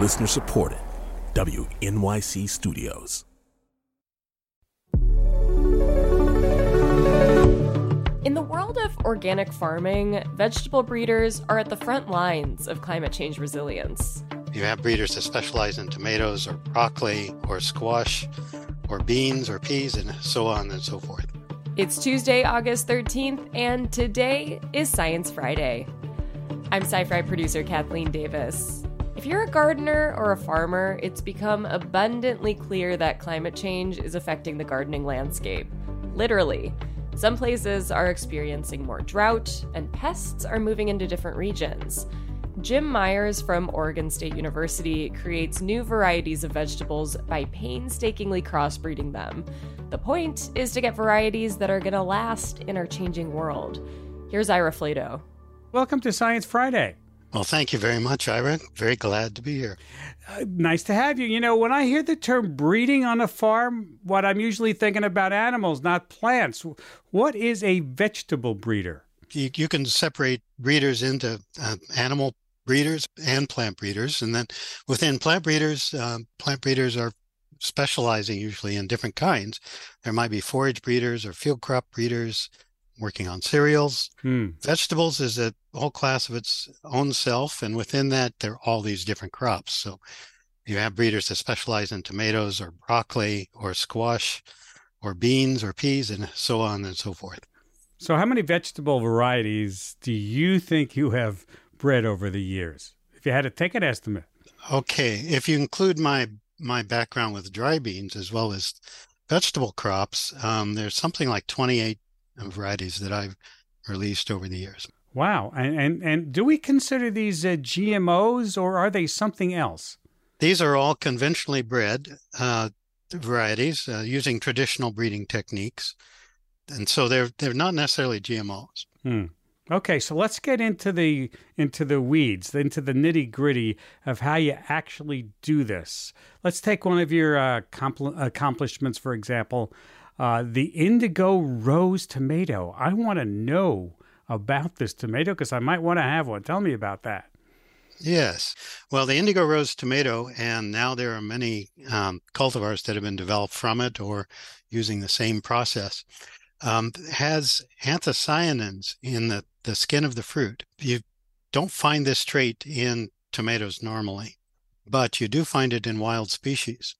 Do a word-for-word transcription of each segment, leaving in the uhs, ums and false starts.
Listener supported. W N Y C Studios. In the world of organic farming, vegetable breeders are at the front lines of climate change resilience. You have breeders that specialize in tomatoes or broccoli or squash or beans or peas and so on and so forth. It's Tuesday, August thirteenth, and today is Science Friday. I'm Sci-Fi producer Kathleen Davis. If you're a gardener or a farmer, it's become abundantly clear that climate change is affecting the gardening landscape. Literally. Some places are experiencing more drought, and pests are moving into different regions. Jim Myers from Oregon State University creates new varieties of vegetables by painstakingly crossbreeding them. The point is to get varieties that are going to last in our changing world. Here's Ira Flato. Welcome to Science Friday. Well, thank you very much, Ira. Very glad to be here. Uh, nice to have you. You know, when I hear the term breeding on a farm, what I'm usually thinking about animals, not plants. What is a vegetable breeder? You, you can separate breeders into uh, animal breeders and plant breeders. And then within plant breeders, um, plant breeders are specializing usually in different kinds. There might be forage breeders or field crop breeders working on cereals. Hmm. Vegetables is a whole class of its own self, and within that, there are all these different crops. So you have breeders that specialize in tomatoes or broccoli or squash or beans or peas and so on and so forth. So how many vegetable varieties do you think you have bred over the years? If you had to take an estimate. Okay, if you include my my background with dry beans as well as vegetable crops, um, there's something like twenty-eight varieties that I've released over the years. Wow. And and, and do we consider these uh, G M Os, or are they something else? These are all conventionally bred uh, varieties uh, using traditional breeding techniques. And so they're they're not necessarily G M Os. Hmm. Okay, so let's get into the into the weeds, into the nitty-gritty of how you actually do this. Let's take one of your uh, compl- accomplishments, for example. Uh, the indigo rose tomato. I want to know about this tomato because I might want to have one. Tell me about that. Yes. Well, the indigo rose tomato, and now there are many um, cultivars that have been developed from it or using the same process, um, has anthocyanins in the, the skin of the fruit. You don't find this trait in tomatoes normally, but you do find it in wild species.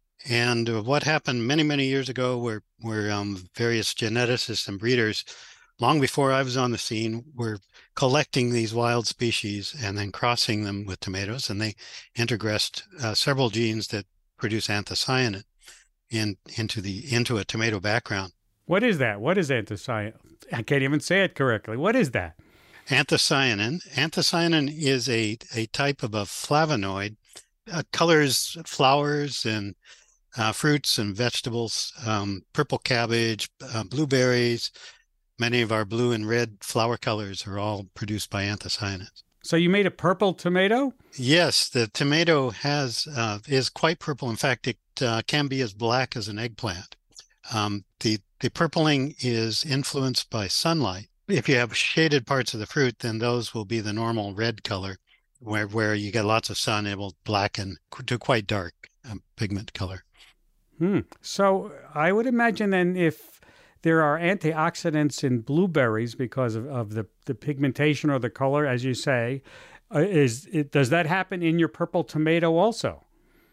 And what happened many, many years ago were, were um, various geneticists and breeders, long before I was on the scene, were collecting these wild species and then crossing them with tomatoes. And they integressed uh, several genes that produce anthocyanin in, into, the, into a tomato background. What is that? What is anthocyanin? I can't even say it correctly. What is that? Anthocyanin. Anthocyanin is a, a type of a flavonoid, uh, colors flowers and Uh, fruits and vegetables, um, purple cabbage, uh, blueberries. Many of our blue and red flower colors are all produced by anthocyanins. So you made a purple tomato? Yes, the tomato has uh, is quite purple. In fact, it uh, can be as black as an eggplant. Um, the, the purpling is influenced by sunlight. If you have shaded parts of the fruit, then those will be the normal red color. Where, where you get lots of sun, it will blacken to quite dark um, pigment color. Hmm. So I would imagine then if there are antioxidants in blueberries because of, of the, the pigmentation or the color, as you say, uh, is it, does that happen in your purple tomato also?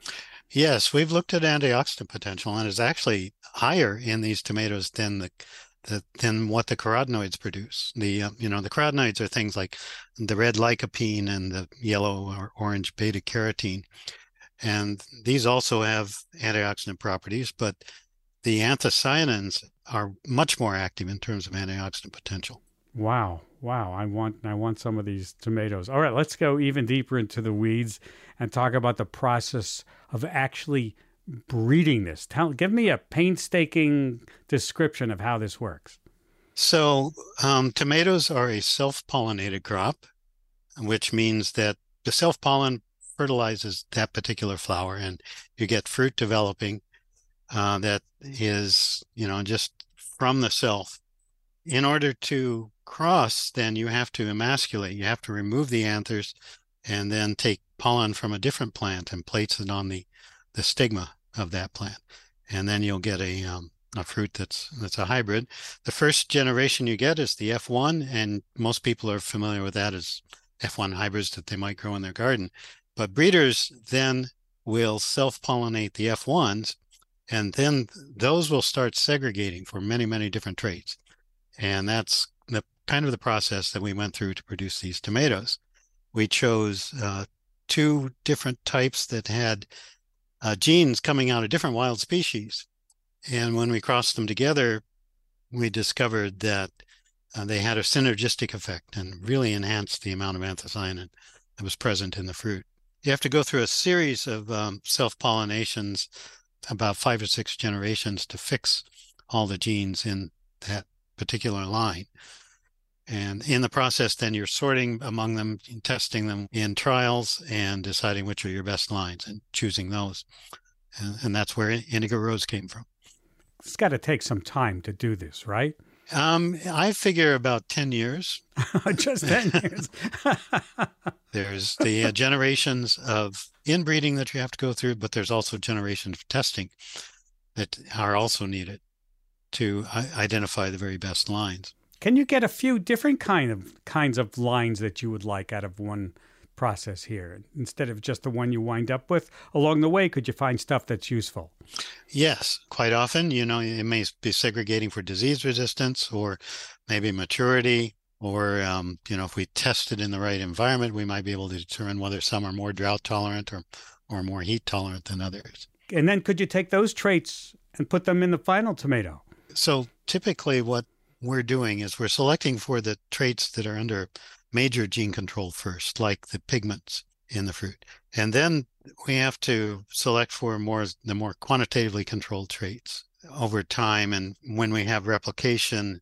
Yes, we've looked at antioxidant potential, and it's actually higher in these tomatoes than the, the than what the carotenoids produce. The uh, you know the carotenoids are things like the red lycopene and the yellow or orange beta carotene. And these also have antioxidant properties, but the anthocyanins are much more active in terms of antioxidant potential. Wow. Wow. I want I want some of these tomatoes. All right, let's go even deeper into the weeds and talk about the process of actually breeding this. Tell, give me a painstaking description of how this works. So um, tomatoes are a self-pollinated crop, which means that the self-pollen fertilizes that particular flower, and you get fruit developing uh, that is, you know, just from the self. In order to cross, then you have to emasculate. You have to remove the anthers and then take pollen from a different plant and place it on the, the stigma of that plant. And then you'll get a, um, a fruit that's that's a hybrid. The first generation you get is the F one, and most people are familiar with that as F one hybrids that they might grow in their garden. But breeders then will self-pollinate the F ones, and then those will start segregating for many, many different traits. And that's the kind of the process that we went through to produce these tomatoes. We chose uh, two different types that had uh, genes coming out of different wild species. And when we crossed them together, we discovered that uh, they had a synergistic effect and really enhanced the amount of anthocyanin that was present in the fruit. You have to go through a series of um, self-pollinations, about five or six generations, to fix all the genes in that particular line. And in the process, then you're sorting among them, testing them in trials, and deciding which are your best lines and choosing those. And, and that's where Indigo Rose came from. It's got to take some time to do this, right? Um, I figure about ten years. Just ten years. There's the uh, generations of inbreeding that you have to go through, but there's also generations of testing that are also needed to uh, identify the very best lines. Can you get a few different kind of kinds of lines that you would like out of one process here, instead of just the one you wind up with? Along the way, could you find stuff that's useful? Yes, quite often. You know, it may be segregating for disease resistance, or maybe maturity, or, um, you know, if we test it in the right environment, we might be able to determine whether some are more drought tolerant or, or more heat tolerant than others. And then could you take those traits and put them in the final tomato? So typically what we're doing is we're selecting for the traits that are under major gene control first, like the pigments in the fruit. And then we have to select for more the more quantitatively controlled traits over time, and when we have replication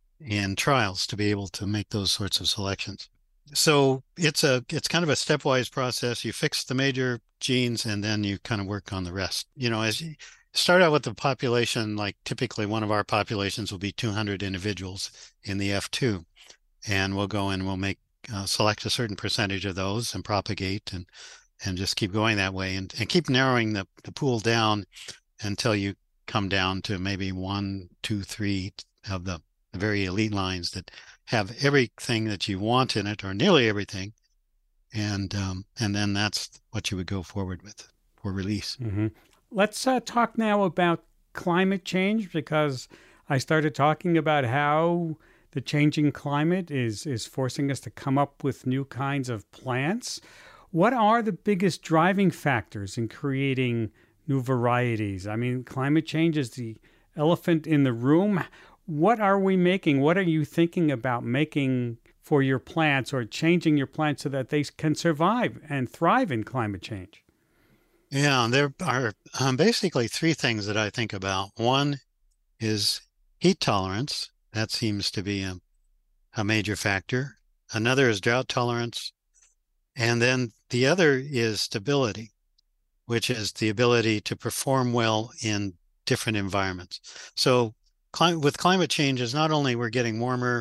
in trials, to be able to make those sorts of selections. So it's a it's kind of a stepwise process. You fix the major genes, and then you kind of work on the rest. You know, as you start out with the population, like typically one of our populations will be two hundred individuals in the F two. And we'll go and we'll make uh, select a certain percentage of those and propagate and and just keep going that way, and, and keep narrowing the, the pool down until you come down to maybe one, two, three of the, the very elite lines that have everything that you want in it, or nearly everything. And um, and then that's what you would go forward with for release. Mm-hmm. Let's uh, talk now about climate change, because I started talking about how the changing climate is, is forcing us to come up with new kinds of plants. What are the biggest driving factors in creating new varieties? I mean, climate change is the elephant in the room. What are we making? What are you thinking about making for your plants, or changing your plants so that they can survive and thrive in climate change? Yeah, there are um, basically three things that I think about. One is heat tolerance. That seems to be a, a major factor. Another is drought tolerance. And then the other is stability, which is the ability to perform well in different environments. So clim- with climate changes, not only we're getting warmer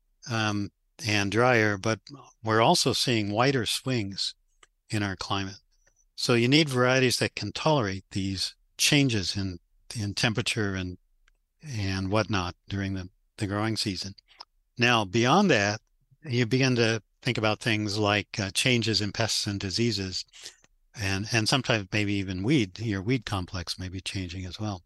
um, and drier, but we're also seeing wider swings in our climate. So you need varieties that can tolerate these changes in, in temperature and and whatnot during the the growing season. Now, beyond that, you begin to think about things like uh, changes in pests and diseases, and and sometimes maybe even weed, your weed complex may be changing as well.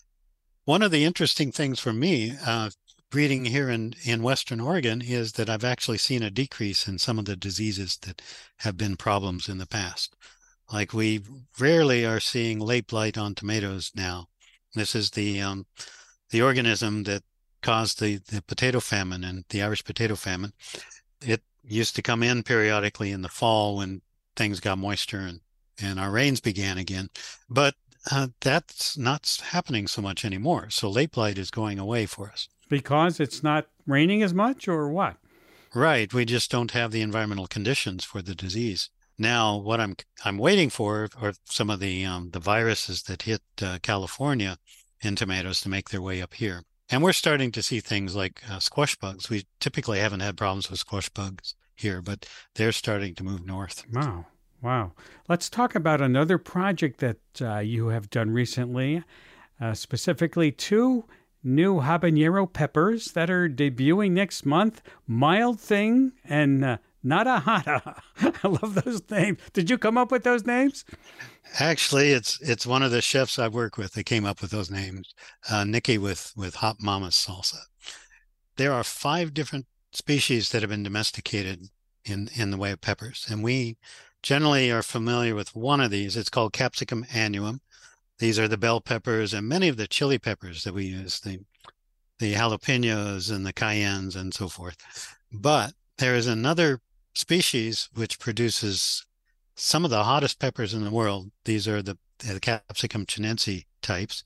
One of the interesting things for me, uh, breeding here in, in Western Oregon, is that I've actually seen a decrease in some of the diseases that have been problems in the past. Like, we rarely are seeing late blight on tomatoes now. This is the um, the organism that caused the, the potato famine and the Irish potato famine. It used to come in periodically in the fall when things got moisture and, and our rains began again. But uh, that's not happening so much anymore. So late blight is going away for us. Because it's not raining as much, or what? Right. We just don't have the environmental conditions for the disease. Now, what I'm I'm waiting for are some of the um, the viruses that hit uh, California in tomatoes to make their way up here. And we're starting to see things like uh, squash bugs. We typically haven't had problems with squash bugs here, but they're starting to move north. Wow. Wow. Let's talk about another project that uh, you have done recently, uh, specifically two new habanero peppers that are debuting next month, Mild Thing and uh, Nada Hada. I love those names. Did you come up with those names? Actually, it's it's one of the chefs I work with that came up with those names, uh, Nikki with, with Hot Mama's Salsa. There are five different species that have been domesticated in, in the way of peppers, and we generally are familiar with one of these. It's called Capsicum annuum. These are the bell peppers and many of the chili peppers that we use, the, the jalapenos and the cayennes and so forth. But there is another species which produces some of the hottest peppers in the world. These are the, the Capsicum chinense types.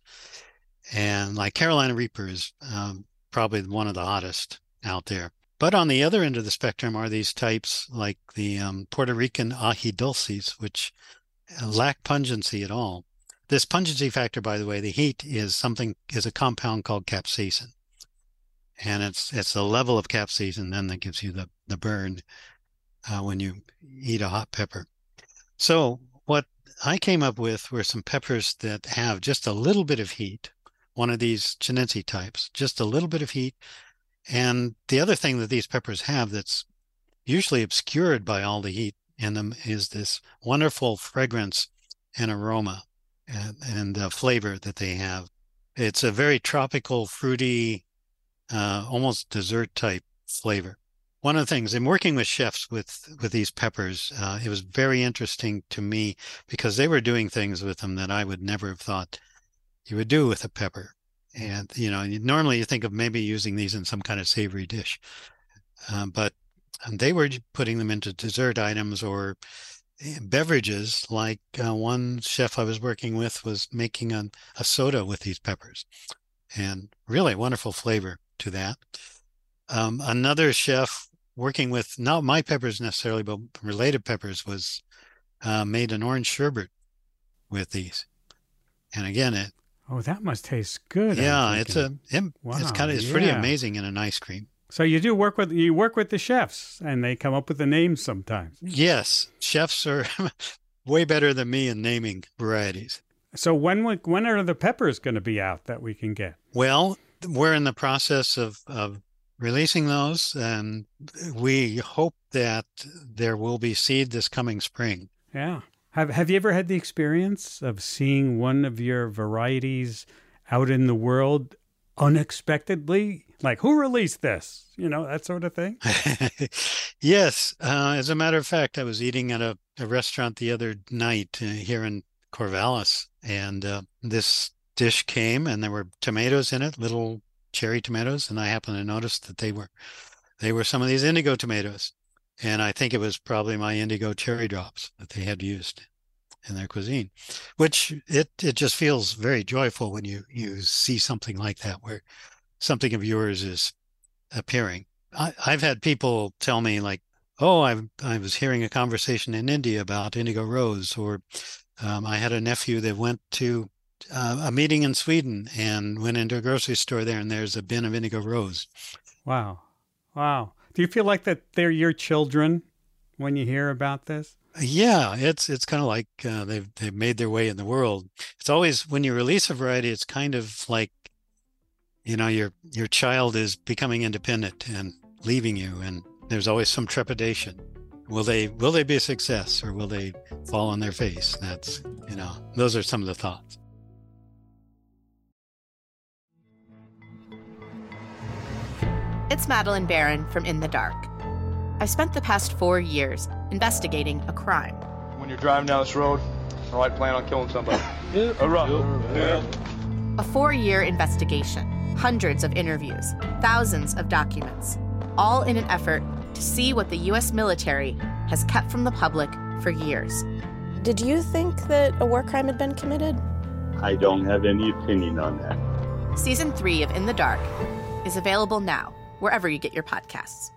And like Carolina Reaper is um, probably one of the hottest out there. But on the other end of the spectrum are these types like the um, Puerto Rican ají dulces, which lack pungency at all. This pungency factor, by the way, the heat is something is a compound called capsaicin, and it's it's the level of capsaicin then that gives you the the burn uh, when you eat a hot pepper. So what I came up with were some peppers that have just a little bit of heat, one of these chinense types, just a little bit of heat. And the other thing that these peppers have that's usually obscured by all the heat in them is this wonderful fragrance and aroma and, and uh, flavor that they have. It's a very tropical, fruity, uh, almost dessert type flavor. One of the things, in working with chefs with, with these peppers, uh, it was very interesting to me because they were doing things with them that I would never have thought you would do with a pepper. And, you know, normally you think of maybe using these in some kind of savory dish, um, but they were putting them into dessert items or beverages. Like uh, one chef I was working with was making a, a soda with these peppers, and really wonderful flavor to that. Um, another chef working with, not my peppers necessarily, but related peppers, was uh, made an orange sherbet with these. And again, it, Oh, that must taste good. yeah, it's a it, wow, it's kind of it's yeah. pretty amazing in an ice cream. So you do work with you work with the chefs, and they come up with the names sometimes. Yes, chefs are way better than me in naming varieties. So when when are the peppers going to be out that we can get? Well, we're in the process of of releasing those, and we hope that there will be seed this coming spring. Yeah. Have Have you ever had the experience of seeing one of your varieties out in the world unexpectedly? Like, who released this? You know, that sort of thing? Yes. Uh, as a matter of fact, I was eating at a, a restaurant the other night uh, here in Corvallis, and uh, this dish came, and there were tomatoes in it, little cherry tomatoes, and I happened to notice that they were they were some of these indigo tomatoes. And I think it was probably my indigo cherry drops that they had used in their cuisine, which it, it just feels very joyful when you, you see something like that, where something of yours is appearing. I, I've had people tell me like, oh, I I was hearing a conversation in India about indigo rose, or um, I had a nephew that went to uh, a meeting in Sweden and went into a grocery store there, and there's a bin of indigo rose. Wow. Wow. Do you feel like that they're your children when you hear about this? Yeah, it's it's kind of like uh, they've they've made their way in the world. It's always when you release a variety, it's kind of like, you know, your your child is becoming independent and leaving you, and there's always some trepidation. Will they will they be a success, or will they fall on their face? That's, you know, those are some of the thoughts. It's Madeline Barron from In the Dark. I've spent the past four years investigating a crime. When you're driving down this road, I like plan on killing somebody. Yeah. All right. Yeah. A four-year investigation, hundreds of interviews, thousands of documents, all in an effort to see what the U S military has kept from the public for years. Did you think that a war crime had been committed? I don't have any opinion on that. Season three of In the Dark is available now, wherever you get your podcasts.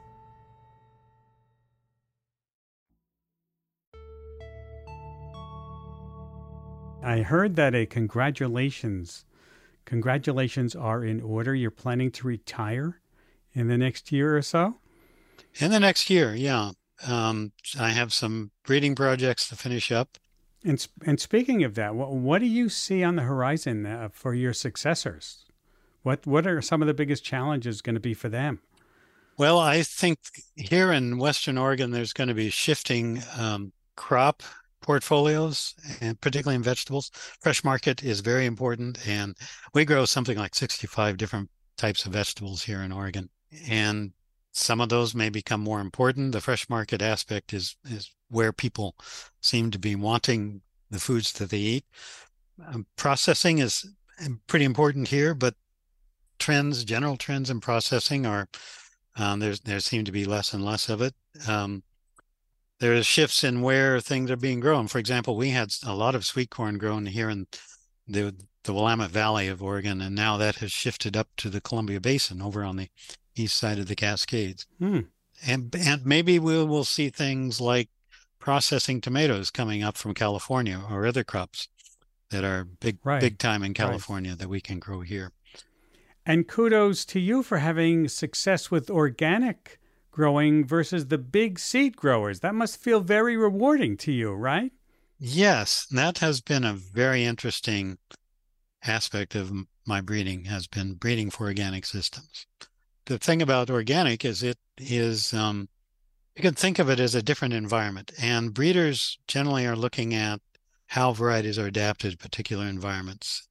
I heard that a congratulations, congratulations are in order. You're planning to retire in the next year or so? In the next year, yeah. Um, I have some breeding projects to finish up. And and speaking of that, what, what do you see on the horizon uh, for your successors? What what are some of the biggest challenges going to be for them? Well, I think here in Western Oregon, there's going to be shifting um, crop portfolios, and particularly in vegetables. Fresh market is very important, and we grow something like sixty-five different types of vegetables here in Oregon. And some of those may become more important. The fresh market aspect is is where people seem to be wanting the foods that they eat. Um, processing is pretty important here, but trends, general trends in processing are, um, there's, there seem to be less and less of it. Um, There's shifts in where things are being grown. For example, we had a lot of sweet corn grown here in the, the Willamette Valley of Oregon, and now that has shifted up to the Columbia Basin over on the east side of the Cascades. Hmm. And, and maybe we will see things like processing tomatoes coming up from California or other crops that are big, right. big time in California right. that we can grow here. And kudos to you for having success with organic growing versus the big seed growers. That must feel very rewarding to you, right? Yes, that has been a very interesting aspect of my breeding, has been breeding for organic systems. The thing about organic is it is, um, you can think of it as a different environment, and breeders generally are looking at how varieties are adapted to particular environments.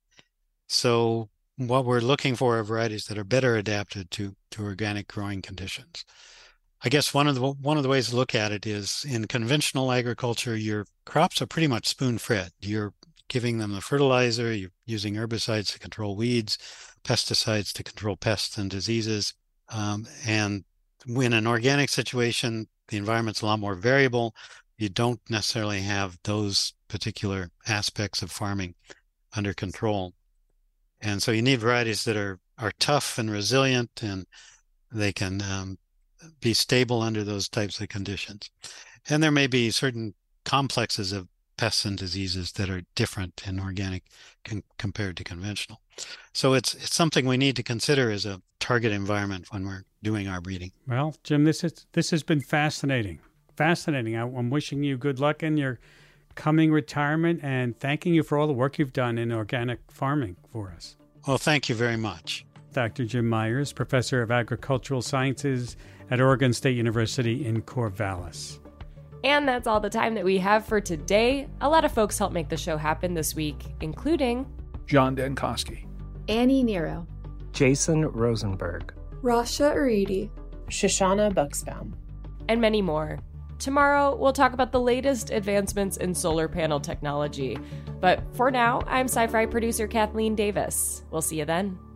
So what we're looking for are varieties that are better adapted to, to organic growing conditions. I guess one of the one of the ways to look at it is in conventional agriculture, your crops are pretty much spoon-fed. You're giving them the fertilizer, you're using herbicides to control weeds, pesticides to control pests and diseases. Um, and in an organic situation, the environment's a lot more variable. You don't necessarily have those particular aspects of farming under control. And so you need varieties that are, are tough and resilient, and they can um, be stable under those types of conditions. And there may be certain complexes of pests and diseases that are different in organic con- compared to conventional. So it's it's something we need to consider as a target environment when we're doing our breeding. Well, Jim, this is this has been fascinating. Fascinating. I, I'm wishing you good luck in your coming retirement and thanking you for all the work you've done in organic farming for us. Well, thank you very much. Doctor Jim Myers, Professor of Agricultural Sciences at Oregon State University in Corvallis. And that's all the time that we have for today. A lot of folks helped make the show happen this week, including John Dankosky, Annie Nero, Jason Rosenberg, Rasha Aridi, Shoshana Buxbaum, and many more. Tomorrow, we'll talk about the latest advancements in solar panel technology. But for now, I'm Sci-Fi producer Kathleen Davis. We'll see you then.